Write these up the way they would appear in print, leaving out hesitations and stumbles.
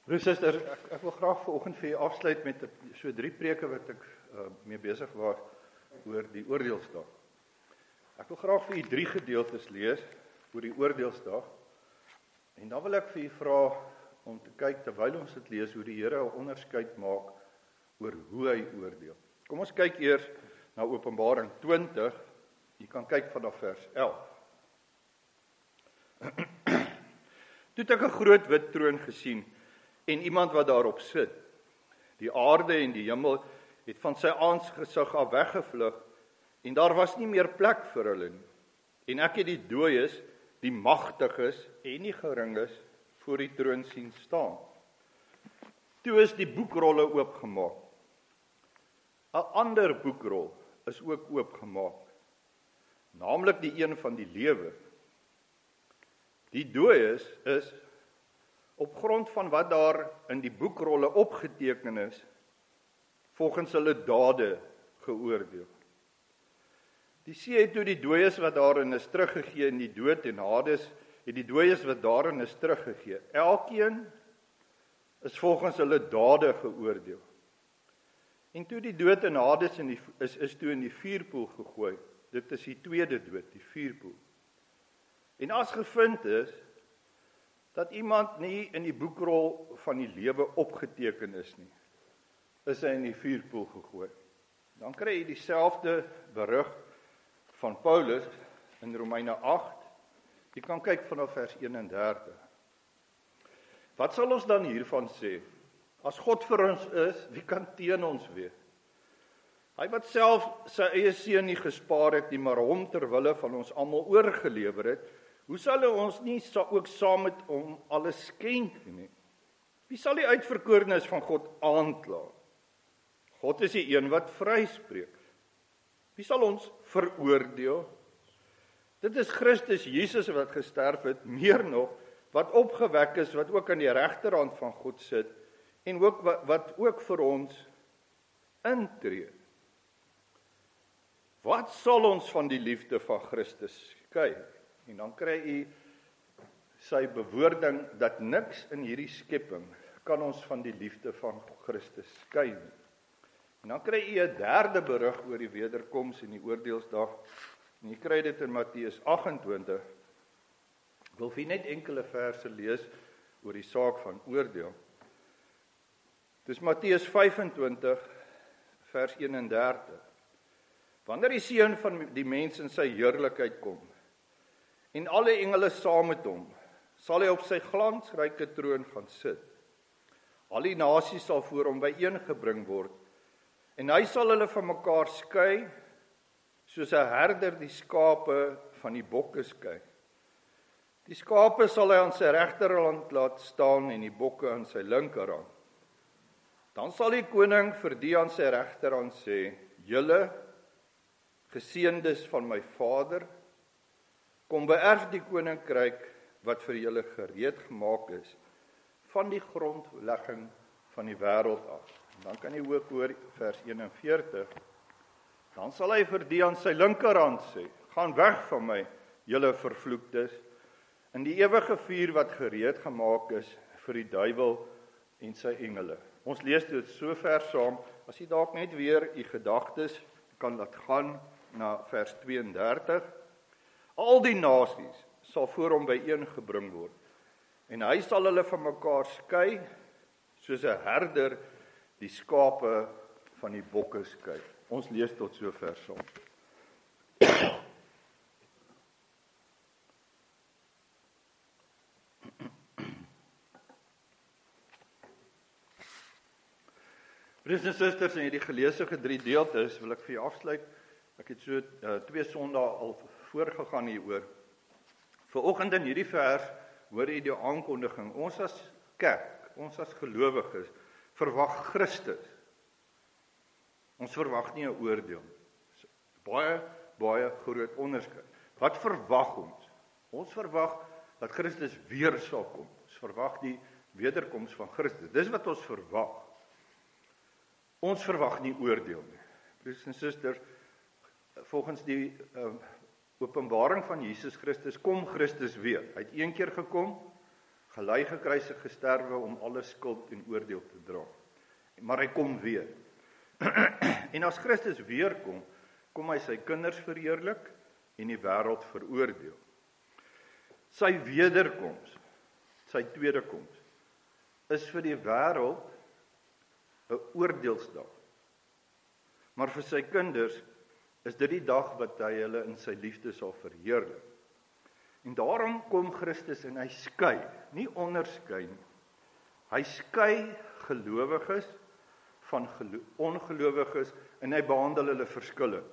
Broers en susters, ek wil graag vanoggend vir julle afsluit met so 3 preke wat ek mee besig was oor die oordeelsdag. Ek wil graag vir julle 3 gedeeltes lees oor die oordeelsdag. En dan wil ek vir julle vra om te kyk terwyl ons dit lees hoe die Here 'n onderskeid maak oor hoe hy oordeel. Kom ons kyk eers na Openbaring 20. Jy kan kyk vanaf vers 11. Toe het ek 'n groot wit troon gesien en iemand wat daarop sit. Die aarde en die hemel het van sy aangesig af weggevlug en daar was nie meer plek vir hulle nie. En ek het die dooies, die magtiges en die geringes voor die troon sien staan. Toe is die boekrolle oopgemaak. 'n ander boekrol is ook oopgemaak, naamlik die een van die lewe. Die dooies is op grond van wat daar in die boekrolle opgeteken is, volgens hulle dade geoordeel. Die see het toe die dooies wat daarin is teruggegee in die dood en Hades het die dooies wat daarin is teruggegee. Elkeen is volgens hulle dade geoordeel. En toe die dood en Hades is toe in die vuurpoel gegooi. Dit is die tweede dood, die vuurpoel. En as gevind is dat iemand nie in die boekrol van die lewe opgeteken is nie, is hy in die vuurpoel gegooi. Dan kry jy dieselfde berig van Paulus in Romeine 8. Jy kan kyk vanaf vers 31. Wat sal ons dan hiervan sê? As God vir ons is, wie kan teen ons wees? Hy wat self sy eie seun nie gespaar het nie, maar hom ter wille van ons almal oorgelewer het, hoe sal hy ons nie ook saam met hom alles skenk nie? Wie sal die uitverkorenes van God aankla? God is die een wat vryspreek. Wie sal ons veroordeel? Dit is Christus Jesus wat gesterf het, meer nog, wat opgewek is, wat ook aan die regterhand van God sit, en ook wat ook vir ons intree. Wat sal ons van die liefde van Christus skei? En dan kry u sy bewoording dat niks in hierdie skepping kan ons van die liefde van Christus skei nie. En dan kry u 'n derde berig oor die wederkoms en die oordeelsdag. En jy kry dit in Matteus 28. Ek wil vir net enkele verse lees oor die saak van oordeel. Dis Matteus 25 vers 31. Wanneer die seun van die mens in sy heerlikheid kom en alle engele saam met hom, sal hy op sy glansryke troon gaan sit. Al die nasies sal voor hom byeengebring word en hy sal hulle van mekaar skei soos 'n herder die skape van die bokke skei. Die skape sal hy aan sy regterhand laat staan en die bokke aan sy linkerhand. Dan sal die koning vir die aan sy regterhand sê: "Julle geseëndes van my Vader, kom beerf die koninkryk wat vir julle gereed gemaak is van die grondlegging van die wêreld af." En dan kan jy ook hoor vers 41. Dan sal hy vir die aan sy linkerhand sê: "Gaan weg van my, julle vervloektes, in die ewige vuur wat gereed gemaak is vir die duiwel en sy engele." Ons lees dit so ver saam. As jy dalk net weer u gedagtes kan laat gaan na vers 32. Al die nasies sal voor hom byeengebring word en hy sal hulle van mekaar skei soos 'n herder die skape van die bokke skei. Ons lees tot so ver saam. Broers en susters, in hierdie geleesde 3 deeltes wil ek vir julle afsluit. Ek het so 2 Sondae al voorgegaan hieroor. Vanoggend in hierdie vers hoor jy die aankondiging. Ons as kerk, ons as gelowiges, verwag Christus. Ons verwag nie 'n oordeel. Baie groot onderskeid. Wat verwag ons? Ons verwag dat Christus weer sal kom. Ons verwag die wederkoms van Christus. Dis wat ons verwag. Ons verwag nie oordeel nie. Broers en susters, volgens die openbaring van Jesus Christus kom Christus weer. Hy het een keer gekom, gelei gekruisig gesterwe om alle skuld en oordeel te dra. Maar hy kom weer. En as Christus weer kom hy sy kinders verheerlik en die wêreld veroordeel. Sy wederkoms, sy tweede koms, is vir die wêreld 'n oordeelsdag. Maar vir sy kinders is dit die dag wat hy hulle in sy liefde sal verheerlik. En daarom kom Christus en hy skei, nie onderskei nie. Hy skei gelowiges van ongelowiges en hy behandel hulle verskillend.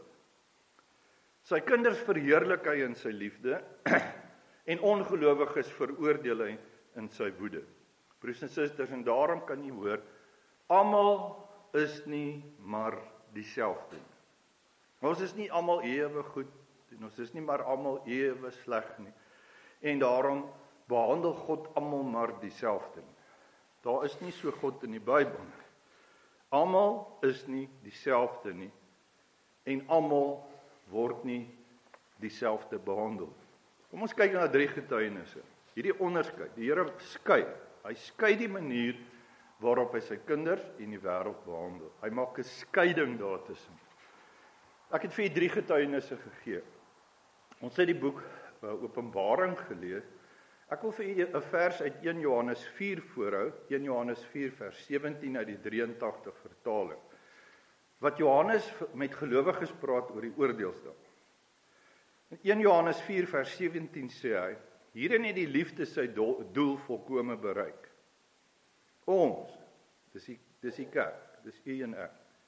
Sy kinders verheerlik hy in sy liefde en ongelowiges veroordeel hy in sy woede. Broers en susters, en daarom kan jy hoor, almal is nie maar dieselfde nie. Ons is nie almal ewe goed en ons is nie maar almal ewe sleg nie. En daarom behandel God almal maar dieselfde nie. Daar is nie so God in die Bybel nie. Almal is nie dieselfde nie en almal word nie dieselfde behandel. Kom ons kyk na 3 getuienisse. Hierdie onderskeid, die Here skei. Hy skei die manier waarop hy sy kinders en die wêreld behandel. Hy maak 'n skeiding daartussen. Ek het vir 3 getuienisse gegee. Ons het die boek Openbaring gelees. Ek wil vir u 'n vers uit 1 Johannes 4 voorhou, 1 Johannes 4 vers 17 uit die 83 vertaling. Wat Johannes met gelowiges praat oor die oordeelsdag. In 1 Johannes 4 vers 17 sê hy, hierin het die liefde sy doel volkome bereik. Ons, dis die kerk, dis u en ek,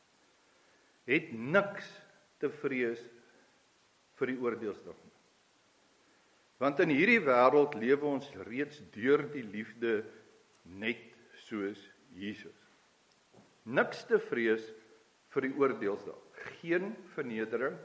het niks te vrees vir die oordeelsdag nie. Want in hierdie wêreld lewe ons reeds deur die liefde net soos Jesus. Niks te vrees vir die oordeelsdag. Geen vernedering,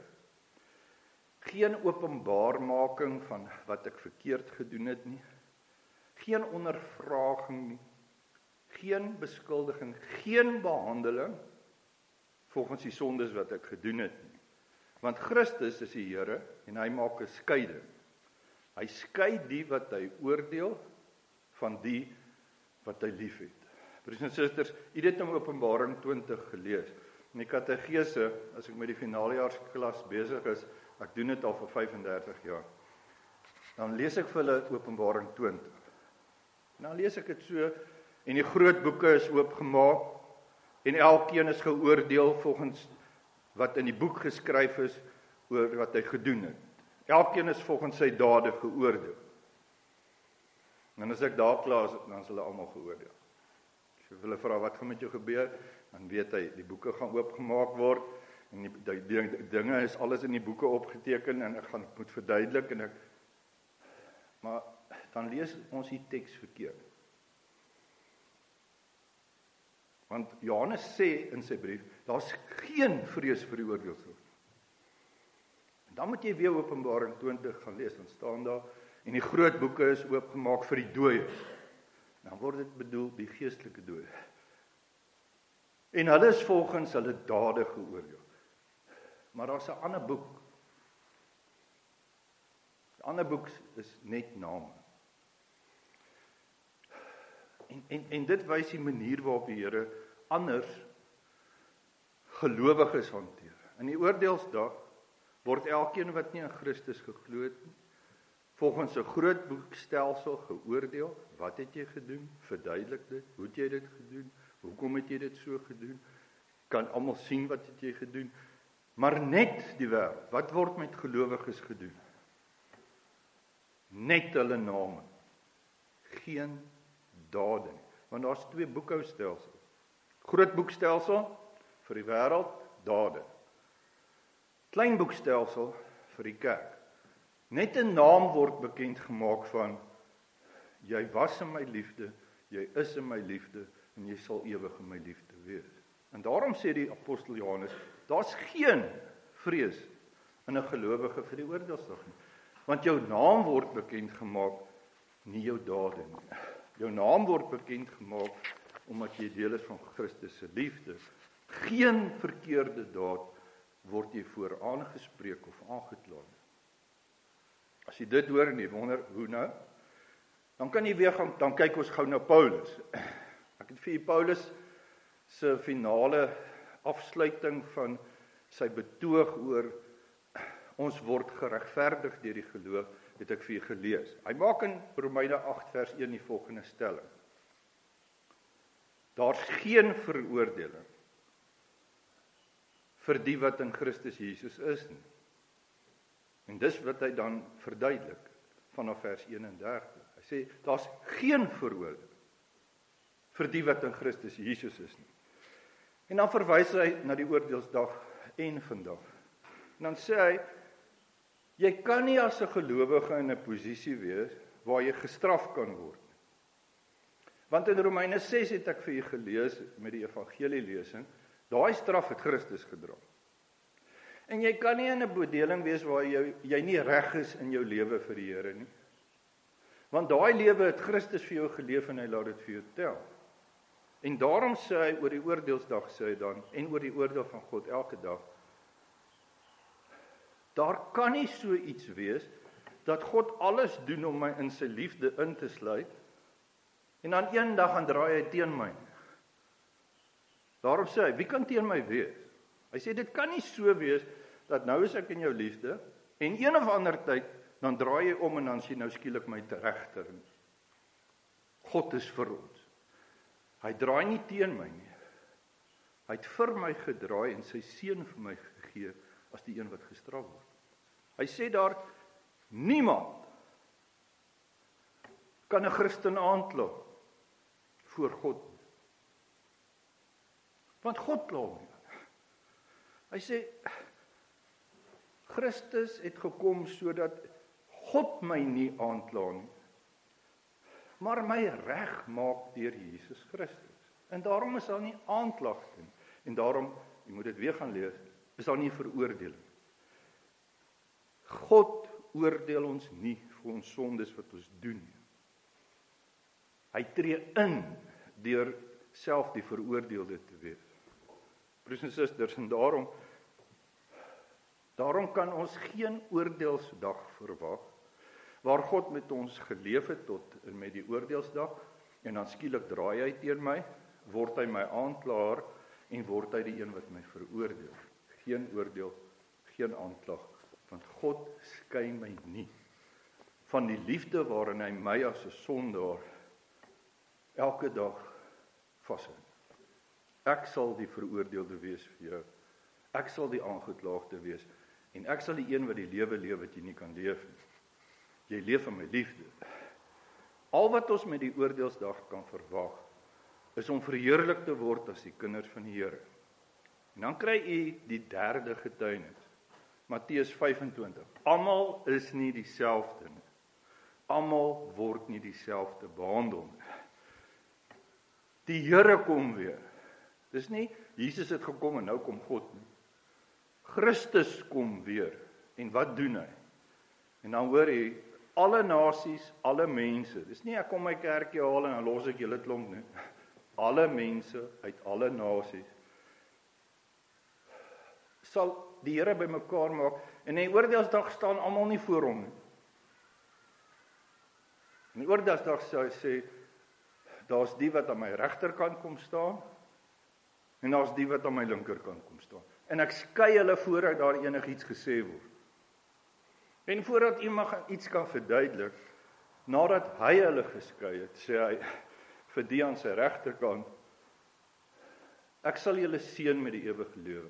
geen openbaarmaking van wat ek verkeerd gedoen het nie, geen ondervraging nie, geen beskuldiging, geen behandeling volgens die sondes wat ek gedoen het nie. Want Christus is die Here en hy maak 'n skeiding. Hy skei die wat hy oordeel van die wat hy liefhet. Broers en susters, u het in Openbaring 20 gelees. In die katekese, as ek met die finaaljaarsklas besig is, ek doen dit al vir 35 jaar, dan lees ek vir hulle Openbaring 20. Dan lees ek dit so, en die groot boeke is oopgemaak, en elkeen is geoordeel volgens wat in die boek geskryf is, oor wat hy gedoen het. Elkeen is volgens sy dade geoordeel. En as ek daar klaar is, dan is hulle almal geoordeel. As jy hulle vra, wat gaan met jou gebeur? Dan weet hy, die boeke gaan oopgemaak word, en die dinge is alles in die boeke opgeteken, en ek moet verduidelik, maar dan lees ons die teks verkeerd. Want Johannes sê in sy brief, daar's geen vrees vir die oordeelsdag. Dan moet jy weer Openbaring 20 gaan lees, dan staan daar, en die groot boeke is oopgemaak vir die dooies. Dan word dit bedoel, die geestelike dooies. En hulle is volgens hulle dade geoordeel. Maar daar's 'n ander boek. Die ander boek is net name. En dit wys die manier waarop die Here anders gelowiges hanteer. In die oordeelsdag word elkeen wat nie in Christus geglo het nie, volgens 'n groot boekstelsel geoordeel. Wat het jy gedoen? Verduidelik dit. Hoe het jy dit gedoen? Hoekom het jy dit so gedoen? Kan almal sien wat het jy gedoen? Maar net die wêreld. Wat word met gelowiges gedoen? Net hulle name. Geen dade nie. Want daar's 2 boekhoustelsels. Groot boekstelsel vir die wêreld, dade. Klein boekstelsel vir die kerk. Net 'n naam word bekend gemaak van jy was in my liefde, jy is in my liefde en jy sal ewig in my liefde wees. En daarom sê die apostel Johannes, daar's geen vrees in 'n gelowige vir die oordeelsdag nie. Want jou naam word bekend gemaak, nie jou dade nie. Jou naam word bekend gemaak omdat jy deel is van Christus se liefde. Geen verkeerde daad word jy voor aangespreek of aangekla. As jy dit hoor en jy wonder, hoe nou? Dan kan jy weer gaan, dan kyk ons gou na Paulus. Ek het vir Paulus se finale afsluiting van sy betoog oor ons word geregverdig deur die geloof, het ek vir julle gelees. Hy maak in Romeine 8 vers 1 die volgende stelling. Daar's geen veroordeling vir die wat in Christus Jesus is nie. En dis wat hy dan verduidelik vanaf vers 31. Hy sê, daar's geen veroordeling vir die wat in Christus Jesus is nie. En dan verwys hy na die oordeelsdag en vandag. En dan sê hy, jy kan nie as 'n gelowige in 'n posisie wees waar jy gestraf kan word. Want in Romeine 6 het ek vir julle gelees met die evangelielesing, daai straf het Christus gedra. En jy kan nie in 'n bedeling wees waar jy nie reg is in jou lewe vir die Here nie. Want daai lewe het Christus vir jou geleef en hy laat dit vir jou tel. En daarom sê hy oor die oordeelsdag sê hy dan, en oor die oordeel van God elke dag, daar kan nie so iets wees, dat God alles doen om my in sy liefde in te sluit, en dan een dag gaan draai hy teen my. Daarom sê hy, wie kan teen my wees? Hy sê, dit kan nie so wees, dat nou is ek in jou liefde, en een of ander tyd, dan draai jy om en dan sê nou skielik my te regter. God is vir ons. Hy draai nie teen my nie. Hy het vir my gedraai en sy seun vir my gegee, as die een wat gestraf word. Hy sê daar, niemand kan 'n Christen aankla voor God. Want God kla hom. Hy sê, Christus het gekom sodat God my nie aankla nie, maar my reg maak deur Jesus Christus. En daarom is daar nie aanklag nie. En daarom, jy moet dit weer gaan lees, is daar nie veroordeling. God oordeel ons nie vir ons sondes wat ons doen. Hy tree in deur self die veroordeelde te wees. Broers en susters, en daarom kan ons geen oordeelsdag verwag, waar God met ons geleef het tot en met die oordeelsdag, en dan skielik draai hy teen my, word hy my aanklaer, en word hy die een wat my veroordeel. Geen oordeel, geen aanklag, want God skei my nie van die liefde waarin hy my as 'n sondaar elke dag vashou. Ek sal die veroordeelde wees vir jou. Ek sal die aangeklaagde wees, en ek sal die een wat die lewe leef wat jy nie kan leef nie. Jy leef in my liefde. Al wat ons met die oordeelsdag kan verwag, is om verheerlik te word as die kinders van die Here. En dan kry u die derde getuienis. Matteus 25. Almal is nie dieselfde nie. Almal word nie dieselfde behandel nie. Die Here kom weer. Dis nie, Jesus het gekom en nou kom God nie. Christus kom weer. En wat doen hy? En dan hoor jy, alle nasies, alle mense. Dis nie ek kom my kerkie haal en dan los ek julle klomp nie. Alle mense uit alle nasies sal die Here bymekaar maak, en in die oordeelsdag staan almal nie voor hom nie. In die oordeelsdag sê, daar's die wat aan my regterkant kom staan, en daar's die wat aan my linkerkant kom staan. En ek skei hulle voordat daar enigiets gesê word. En voordat iemand iets kan verduidelik, nadat hy hulle geskei het, sê hy vir die aan sy regterkant, ek sal julle seën met die ewige lewe.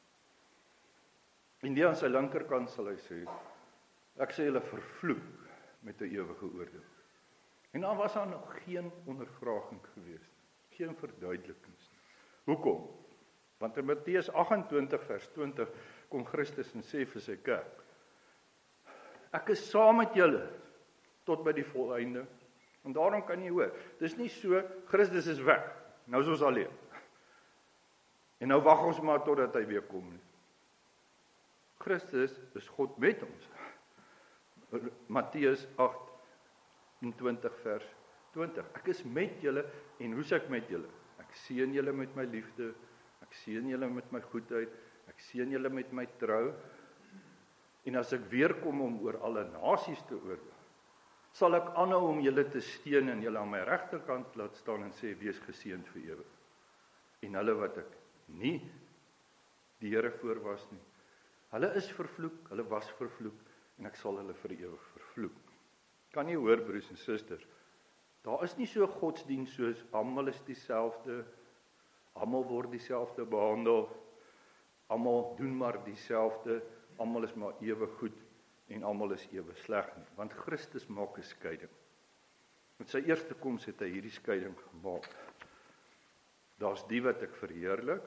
En die aan sy linkerkant sal hy sê, ek sal julle vervloek met 'n ewige oordeel. En dan was daar nog geen ondervraging gewees, geen verduidelikings nie. Hoekom? Want in Matteus 28 vers 20 kom Christus en sê vir sy kerk, ek is saam met julle tot by die volleinde. En daarom kan jy hoor, dis nie so, Christus is weg, nou is ons alleen. En nou wag ons maar totdat hy weer kom nie. Christus is God met ons. Matteus 28 vers 20. Ek is met julle, en hoe is ek met julle? Ek seën julle met my liefde, ek seën julle met my goedheid, ek seën julle met my trou, en as ek weer kom om oor alle nasies te oordeel, sal ek aanhou om julle te steun en julle aan my regterkant laat staan en sê, wees geseënd vir ewig. En hulle wat ek nie die Here voor was nie, hulle is vervloek, hulle was vervloek, en ek sal hulle vir ewig vervloek. Kan jy hoor, broers en susters, daar is nie so godsdienst soos, almal is dieselfde, almal word dieselfde behandel, almal doen maar dieselfde, almal is maar ewe goed, en almal is ewe sleg nie, want Christus maak 'n skeiding. Met sy eerste koms het hy hierdie skeiding gemaak. Daar's die wat ek verheerlik,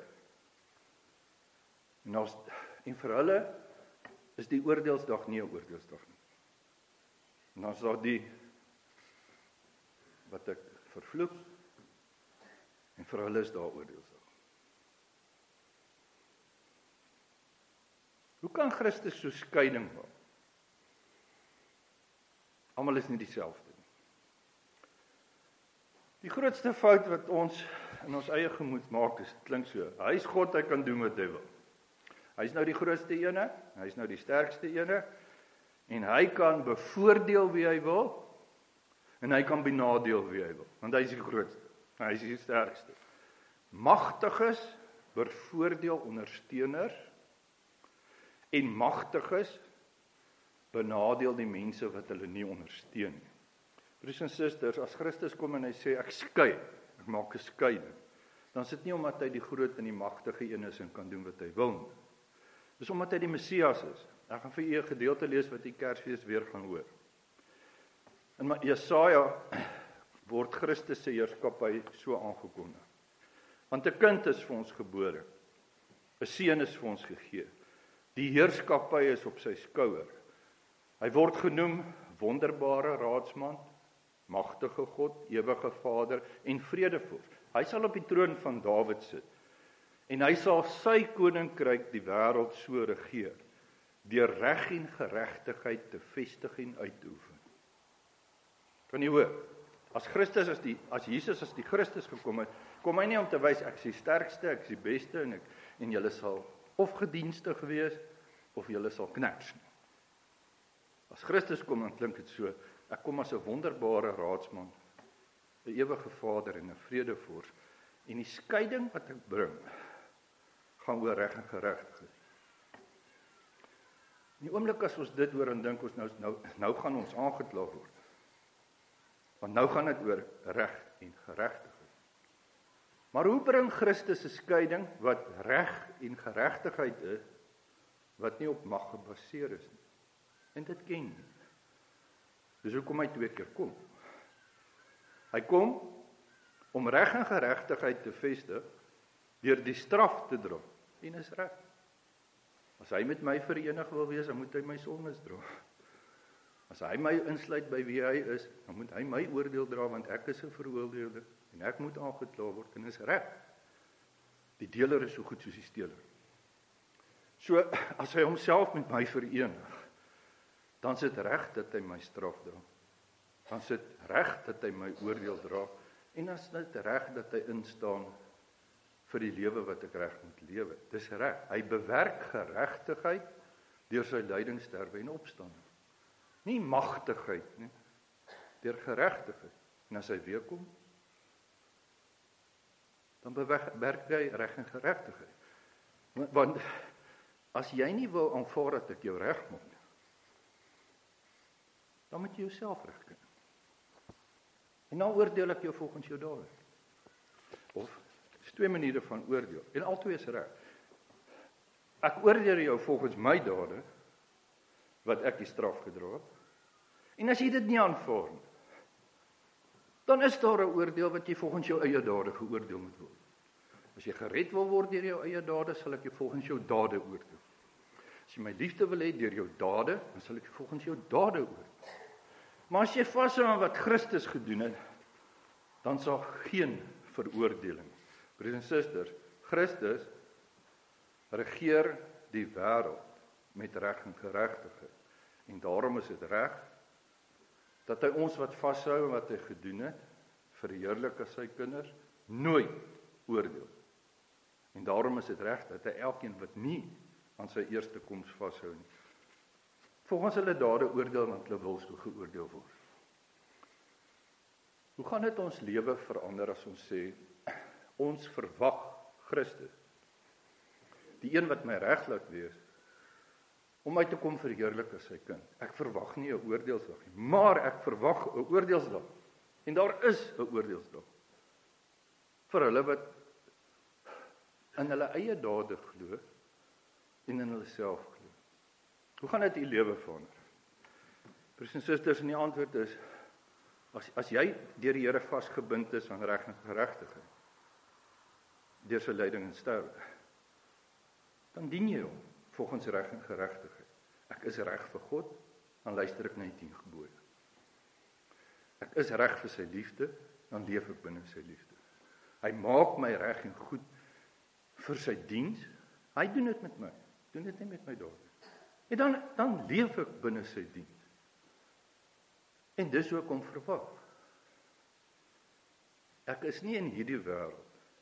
en vir hulle is die oordeelsdag nie 'n oordeelsdag nie. En dan is daar die wat ek vervloek, en vir hulle is daar oordeelsdag. Hoe kan Christus so skeiding maak? Almal is nie dieselfde nie. Die grootste fout wat ons in ons eie gemoed maak, is, klink so, hy is God, hy kan doen wat hy wil. Hy is nou die grootste ene, hy is nou die sterkste ene, en hy kan bevoordeel wie hy wil, en hy kan benadeel wie hy wil, want hy is die grootste, hy is die sterkste. Magtiges bevoordeel ondersteuners, en magtiges benadeel die mense wat hulle nie ondersteun nie. Broers en susters, as Christus kom en hy sê, ek skei, ek maak 'n skeiding, dan is dit nie omdat hy die groot en die magtige een is en kan doen wat hy wil nie. Dis omdat hy die Messias is. Ek gaan vir u 'n gedeelte lees wat die Kersfees weer gaan hoor. In Jesaja word Christus se heerskappy so aangekondig. Want 'n kind is vir ons gebore, 'n seun is vir ons gegee. Die heerskappy is op sy skouer. Hy word genoem wonderbare raadsman, magtige God, ewige Vader en vredevorst. Hy sal op die troon van Dawid sit. En hy sal sy koninkryk die wêreld so regeer, deur reg en geregtigheid te vestig en uit te oefen. Kan jy hoor? As Jesus as die Christus gekom het, kom hy nie om te wys ek is die sterkste, ek is die beste en julle sal of gedienstig wees of julle sal kneks nie. As Christus kom, dan klink dit so, ek kom as 'n wonderbare raadsman, 'n ewige Vader en 'n vredevorst. En die skeiding wat ek bring, gaan oor reg en geregtigheid. In die oomblik as ons dit hoor en dink ons nou gaan ons aangekla word. Want nou gaan dit oor reg en geregtigheid. Maar hoe bring Christus 'n skeiding wat reg en geregtigheid is, wat nie op mag gebaseer is nie? En dit ken nie. Dis hoekom hy 2 keer kom. Hy kom om reg en geregtigheid te vestig, deur die straf te dra. En is reg. As hy met my verenig wil wees, dan moet hy my sondes dra. As hy my insluit by wie hy is, dan moet hy my oordeel dra, want ek is 'n veroordeelde, en ek moet aangekla word, en is reg. Die deler is so goed soos die steler. So, as hy homself met my verenig, dan is dit reg dat hy my straf dra. Dan is dit reg dat hy my oordeel dra, en dan is dit reg dat hy instaan vir die lewe wat ek reg moet lewe. Dis reg. Hy bewerk geregtigheid deur sy lyding, sterwe en opstanding. Nie magtigheid nie, deur geregtigheid. En as hy weer kom, dan bewerk hy reg en geregtigheid. Want as jy nie wil aanvaar dat ek jou reg maak, dan moet jy jouself regkry. En dan oordeel ek jou volgens jou dade. Of, is 2 maniere van oordeel, en al twee is reg. Ek oordeel jou volgens my dade, wat ek die straf gedra het, en as jy dit nie aanvaar nie, dan is daar 'n oordeel wat jy volgens jou eie dade geoordeel moet word. As jy gered wil word deur jou eie dade, sal ek jou volgens jou dade oordeel. As jy my liefde wil hê deur jou dade, dan sal ek jou volgens jou dade oordeel. Maar as jy vashou aan wat Christus gedoen het, dan sal geen veroordeling. Broers en susters, Christus regeer die wêreld met reg en geregtigheid. En daarom is dit reg dat hy ons wat vashou en wat hy gedoen het, verheerlik as sy kinders, nooit oordeel. En daarom is dit reg dat hy elkeen wat nie aan sy eerste koms vashou nie, volgens hulle dade oordeel, want hulle wil so geoordeel word. Hoe gaan dit ons lewe verander as ons sê, ons verwag Christus, die een wat my reg laat wees, om my te kom verheerlik as sy kind. Ek verwag nie 'n oordeelsdag nie, maar ek verwag 'n oordeelsdag. En daar is 'n oordeelsdag. Vir hulle wat in hulle eie dade glo en in hulle self glo. Hoe gaan dit u lewe verander? Broers en susters, en die antwoord is, as jy deur die Here vasgebind is aan reg en geregtigheid, deur sy lyding en sterwe, dan dien jy hom volgens reg en geregtigheid. Ek is reg vir God, dan luister ek na die 10 gebooie. Ek is reg vir sy liefde, dan leef ek binne sy liefde. Hy maak my reg en goed vir sy diens. Hy doen dit met my, doen dit nie met my dade. En dan leef ek binne sy diens. En dis hoe ek hom verwag. Ek is nie in hierdie wêreld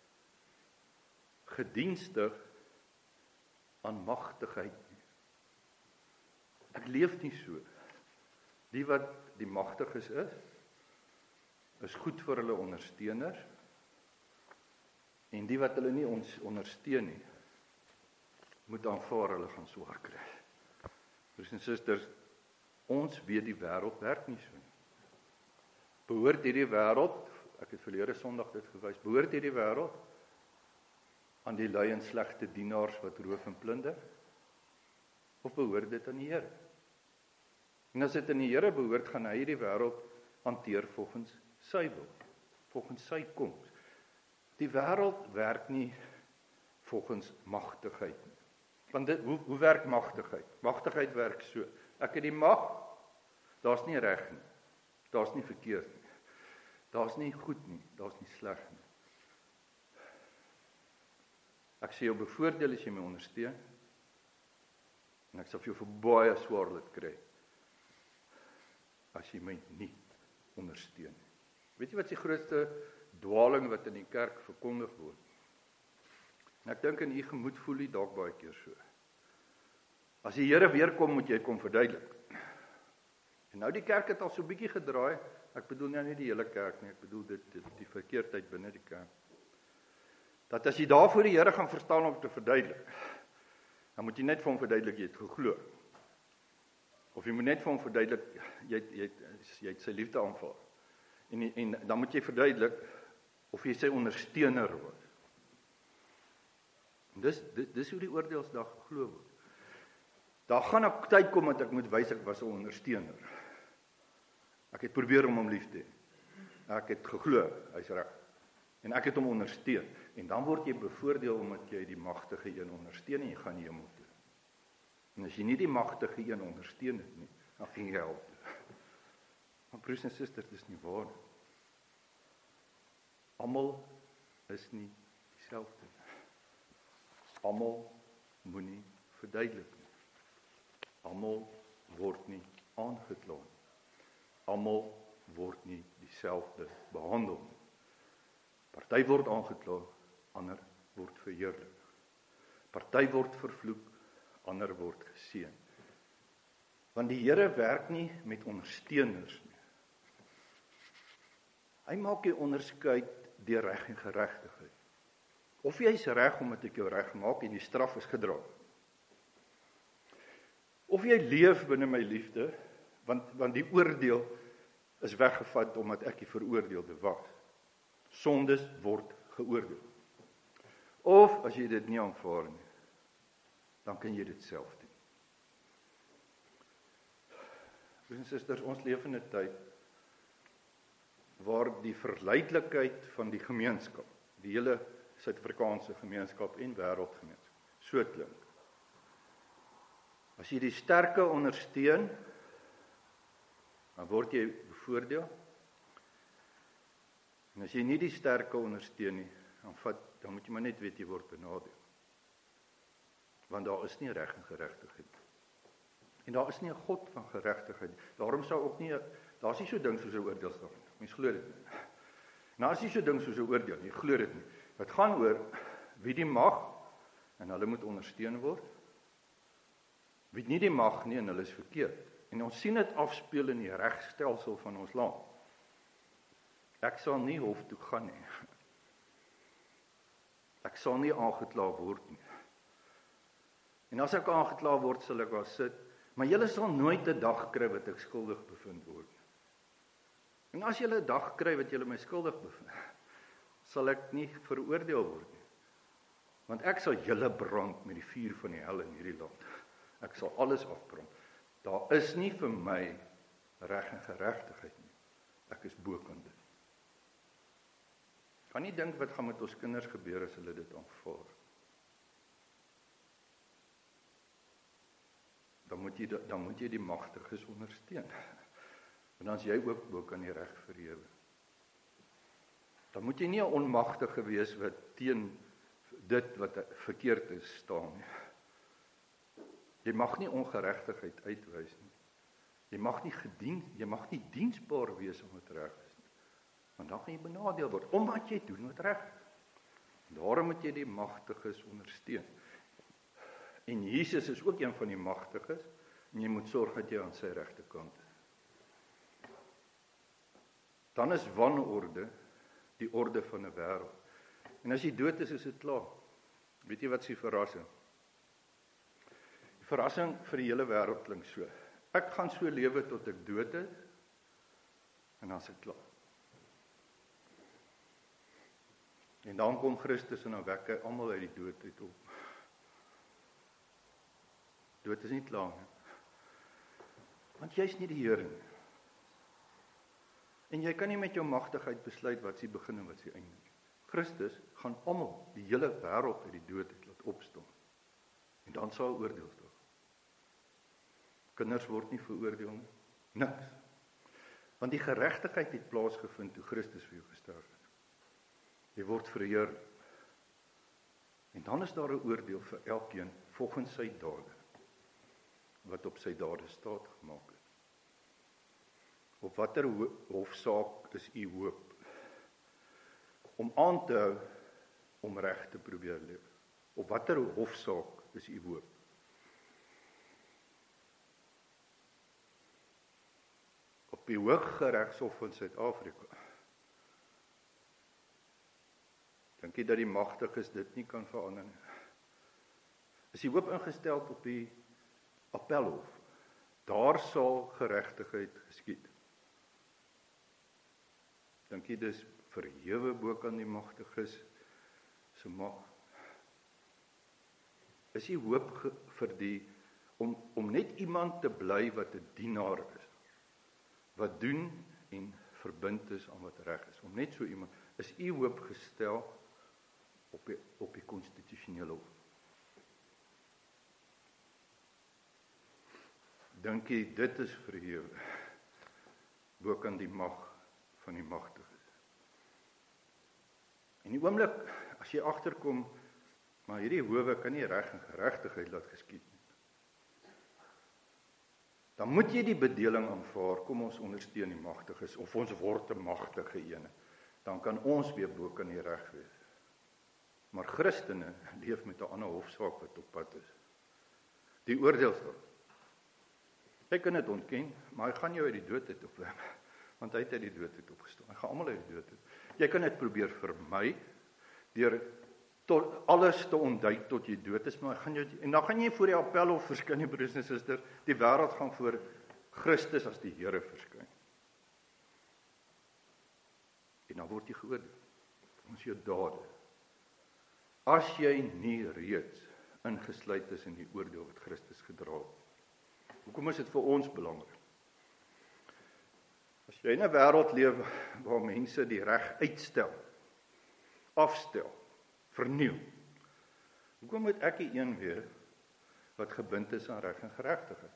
gedienstig aan magtigheid nie. Ek leef nie so. Die wat die magtiges is goed vir hulle ondersteuners, en die wat hulle nie ons ondersteun nie, moet aanvaar hulle gaan swaar kry. Broers en susters, ons weet die wêreld werk nie so nie. Behoort hierdie wêreld, ek het verlede Sondag dit gewys, behoort hierdie wêreld aan die lui en slegte dienaars wat roof en plunder? Of behoort dit aan die Here? En as dit aan die Here behoort, gaan hy hierdie wêreld hanteer volgens sy wil, volgens sy koms. Die wêreld werk nie volgens magtigheid nie. Want hoe werk magtigheid? Magtigheid werk so. Ek het die mag, daar's nie reg nie. Daar's nie verkeerd nie. Daar's nie goed nie, daar's nie sleg nie. Ek sê jou bevoordeel as jy my ondersteun, en ek sal vir jou vir baie swaar laat kry, as jy my nie ondersteun. Weet jy wat die grootste dwaling wat in die kerk verkondig word? En ek dink in u gemoed voel jy dalk baie keer so. As die Here weer kom, moet jy kom verduidelik. En nou die kerk het al so 'n bietjie gedraai, ek bedoel nou nie die hele kerk nie, ek bedoel die verkeerdheid binne die kerk. Dat as jy daar voor die Here gaan verstaan om te verduidelik, dan moet jy net vir hom verduidelik, jy het geglo. Of jy moet net vir hom verduidelik, jy het sy liefde aanvaar. En dan moet jy verduidelik, of jy sy ondersteuner word. En dis hoe die oordeelsdag geglo word. Daar gaan 'n tyd kom dat ek moet wys ek was 'n ondersteuner. Ek het probeer om hom lief te hê. Ek het geglo, hy's reg. En ek het hom ondersteun. En dan word jy bevoordeel omdat jy die magtige een ondersteun en jy gaan hemel toe. En as jy nie die magtige een ondersteun het nie, dan gaan jy hel toe. Maar broers en susters, dis nie waar nie. Almal is nie dieselfde nie. Almal moenie verduidelik nie. Almal word nie aangekla nie. Almal word nie dieselfde behandel nie. Party word aangekla, ander word verheerlik. Party word vervloek, ander word geseën. Want die Here werk nie met ondersteuners nie. Hy maak jy onderskeid deur reg en geregtigheid. Of jy is reg omdat ek jou reg maak en die straf is gedra. Of jy leef binne my liefde, want die oordeel is weggevat omdat ek die veroordeelde was. Sondes word geoordeel. Of as jy dit nie aanvaar nie, dan kan jy dit self doen. Broers en susters, ons leef in 'n tyd waar die verleidelikheid van die gemeenskap, die hele Suid-Afrikaanse gemeenskap en wêreldgemeenskap, so klink. As jy die sterke ondersteun, dan word jy bevoordeel. En as jy nie die sterke ondersteun nie, dan moet jy maar net weet jy word benadeel. Want daar is nie reg en geregtigheid. En daar is nie 'n God van geregtigheid. Daarom sou ook nie, daar's nie so ding soos 'n oordeelsdag nie. Mens glo dit nie. Nou is nie so ding soos 'n oordeel nie, glo dit nie. Dit gaan oor wie die mag en hulle moet ondersteun word. Wie nie die mag nie en hulle is verkeerd. En ons sien dit afspeel in die regstelsel van ons land. Ek sal nie hof toe gaan nie. Ek sal nie aangekla word nie. En as ek aangekla word, sal ek daar sit, maar julle sal nooit 'n dag kry wat ek skuldig bevind word. En as julle 'n dag kry wat julle my skuldig bevind, sal ek nie veroordeel word nie. Want ek sal julle brand met die vuur van die hel in hierdie land. Ek sal alles afbrand. Daar is nie vir my reg en geregtigheid nie. Ek is bokant dit. Kan nie dink wat gaan met ons kinders gebeur as hulle dit aanvaar. Dan moet jy die magtiges ondersteun. Want dan is jy ook bokant die reg verhewe. Dan moet jy nie 'n onmagtige wees wat teen dit wat verkeerd is staan nie. Jy mag nie ongeregtigheid uitwys nie. Jy mag nie diensbaar wees om wat reg is nie. Want dan gaan jy benadeel word, omdat jy doen wat reg is. Daarom moet jy die magtiges ondersteun. En Jesus is ook een van die magtiges, en jy moet sorg dat jy aan sy regterkant is. Dan is wanorde die orde van 'n wêreld. En as jy dood is dit klaar. Weet jy wat is die verrassing? Die verrassing vir die hele wêreld klink so. Ek gaan so lewe tot ek dood is, en dan is dit klaar. En dan kom Christus en dan wek hy almal uit die dood uit op. Dood is nie klaar nie. Want jy's nie die Here nie. En jy kan nie met jou magtigheid besluit wat s'ie begin en wat s'ie einde nie. Christus gaan almal, die hele wêreld uit die dood uit laat opstaan. En dan sal oordeel staan. Kinders word nie veroordeel nie. Niks. Want die geregtigheid het plaasgevind toe Christus vir jou gesterf het. Jy word verheer. En dan is daar 'n oordeel vir elkeen volgens sy dade, wat op sy dade staat gemaak het. Op watter hofsaak is u hoop? Om aan te hou, om reg te probeer leef. Op watter hofsaak is u hoop? Op die Hooggeregshof van Suid-Afrika. Dink jy dat die magtiges dit nie kan verander nie? Is die hoop ingestel op die appelhof? Daar sal geregtigheid geskied. Dink jy dis verhewe bokant die magtiges se mag? Is die hoop vir die om net iemand te bly wat 'n dienaar is, wat doen en verbind is aan wat reg is, om net so iemand, is u hoop gestel op die konstitusionele hof? Dink jy dit is verhewe bokant die mag van die magtiges? En die oomblik as jy agterkom, maar hierdie howe kan nie reg en geregtigheid laat geskied nie, dan moet jy die bedeling aanvaar, kom ons ondersteun die magtiges, of ons word 'n magtige ene, dan kan ons weer bokant die reg wees. Maar Christene leef met 'n ander hofsaak wat op pad is. Die oordeelsdag. Jy kan dit ontken, maar hy gaan jou uit die dood uit opwek, want hy het uit die dood uit opgestaan. Hy gaan almal uit die dood uit. Jy kan dit probeer vermy deur tot alles te ontduik tot jy dood is, maar en dan gaan jy voor die appelhof verskyn, die broers en susters, die wêreld gaan voor Christus as die Here verskyn. En dan word jy geoordeel. Ons jou dade. As jy nie reeds ingesluit is in die oordeel wat Christus gedra het. Hoekom is dit vir ons belangrik? As jy in 'n wêreld leef waar mense die reg uitstel, afstel, verniel, hoekom moet ek die een wees wat gebind is aan reg en geregtigheid?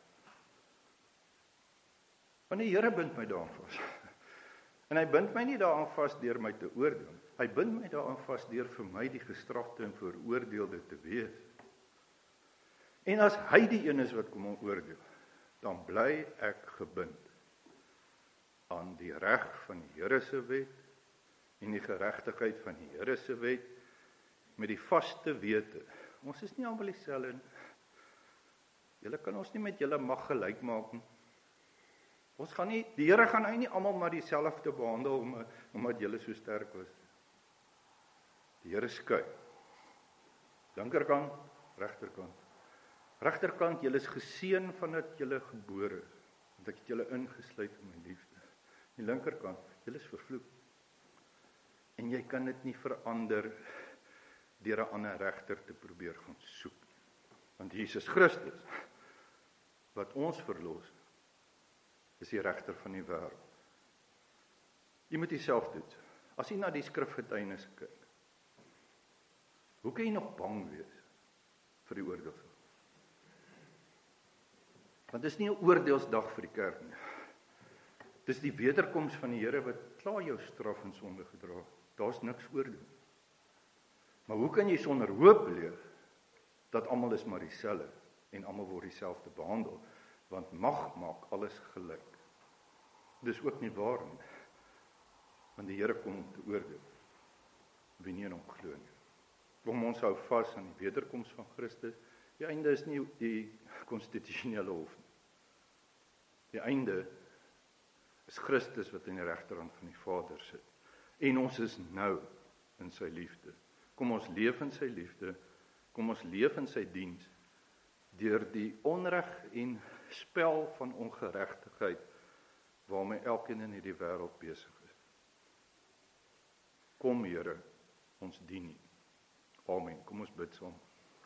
Want die Here bind my daaraan vas. En hy bind my nie daaraan vas deur my te oordeel. Hy bind my daaraan vas deur vir my die gestrafte en veroordeelde te wees. En as hy die een is wat kom oordeel, dan bly ek gebind aan die reg van die Here se wet en die geregtigheid van die Here se wet, met die vaste wete. Ons is nie almal dieselfde nie. Julle kan ons nie met julle mag gelyk maak nie. Die Here gaan nie almal maar dieselfde behandel omdat julle so sterk was. Die Here skei. Linkerkant, regterkant. Regterkant, julle is geseën vandat julle gebore is, want ek het julle ingesluit in my liefde. Die linkerkant, julle is vervloek. En jy kan dit nie verander deur 'n ander regter te probeer gaan soek. Want Jesus Christus, wat ons verlos, is die regter van die wêreld. Jy moet jouself toets. As jy na die skrifgetuienis kyk, hoe kan jy nog bang wees vir die oordeelsdag? Want dit is nie 'n oordeelsdag vir die kerk nie. Dit is die wederkoms van die Here wat klaar jou straf en sonde gedra het. Daar's niks oordeel. Maar hoe kan jy sonder hoop leef dat almal is maar dieselfde en almal word dieselfde behandel? Want mag maak alles gelyk. Dis ook nie waar nie. Want die Here kom om te oordeel. Wie nie in hom glo nie. Kom ons hou vas aan die wederkoms van Christus. Die einde is nie die konstitusionele hof nie. Die einde is Christus wat in die regterhand van die Vader sit. En ons is nou in sy liefde. Kom ons leef in sy liefde. Kom ons leef in sy diens. Deur die onreg en spel van ongeregtigheid waarmee elkeen in hierdie wêreld besig is. Kom Here, ons dien U. Amen. Kom ons bid saam.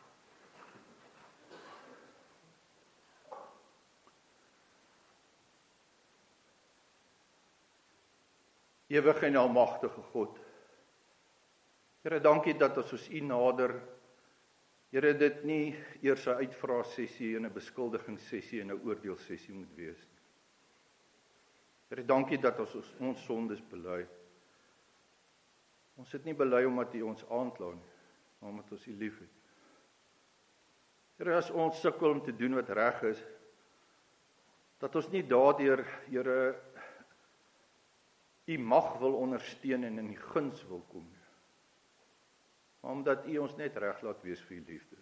Ewige en almagtige God, Here, dankie dat as ons U nader, Here, dit nie eers 'n uitvra-sessie en 'n beskuldigingssessie en 'n oordeelsessie moet wees nie. Here, dankie dat as ons sondes bely, ons dit nie bely omdat U ons aankla nie, maar omdat ons U liefhet. Here, as ons sukkel om te doen wat reg is, dat ons nie daardeur, Here, U mag wil ondersteun en in die guns wil kom nie. Maar omdat U ons net reg laat wees vir U liefde.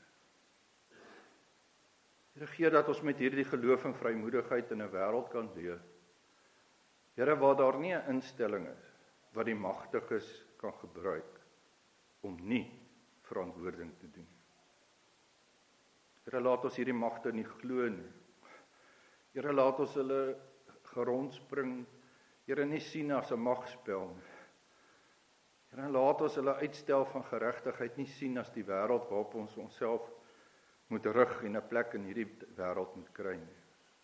Here, gee dat ons met hierdie geloof en vrymoedigheid in 'n wêreld kan leef. Here, waar daar nie 'n instelling is wat die magtiges kan gebruik om nie verantwoording te doen. Here, laat ons hierdie magte nie glo nie. Here, laat ons hulle gerondspring, Here, nie sien as 'n magspel nie. Here, laat ons hulle uitstel van geregtigheid nie sien as die wêreld waarop ons onsself moet rig en 'n plek in hierdie wêreld moet kry nie.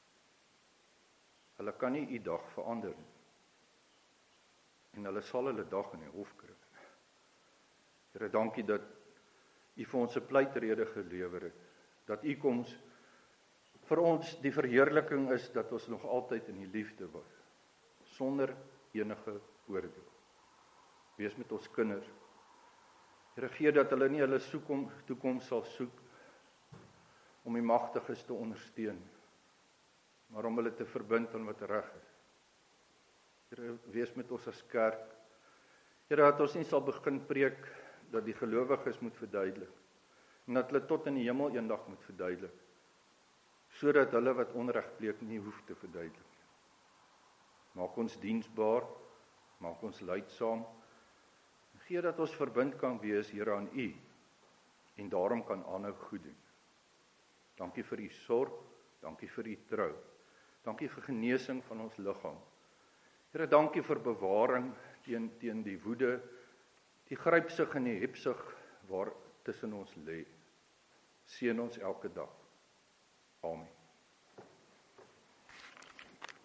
Hulle kan nie U dag verander nie. En hulle sal hulle dag in die hof kry. Here, dankie dat U vir ons 'n pleitrede gelewer het. Dat U koms vir ons die verheerliking is dat ons nog altyd in die liefde was. Sonder enige oordeel. Wees met ons kinders. Here, gee dat hulle nie hulle toekoms sal soek om die magtiges te ondersteun, maar om hulle te verbind aan wat reg is. Here, wees met ons as kerk. Here, dat ons nie sal begin preek dat die gelowiges moet verduidelik, en dat hulle tot in die hemel eendag moet verduidelik, sodat hulle wat onreg pleeg nie hoef te verduidelik. Maak ons diensbaar, maak ons lydsaam, gee dat ons verbind kan wees, Here, aan U, en daarom kan aanhou goed doen. Dankie vir U sorg, dankie vir U trou, dankie vir genesing van ons liggaam. Here, dankie vir bewaring teen die woede, die grypsig en die hepsig waar tussen ons lê. Seën ons elke dag. Amen.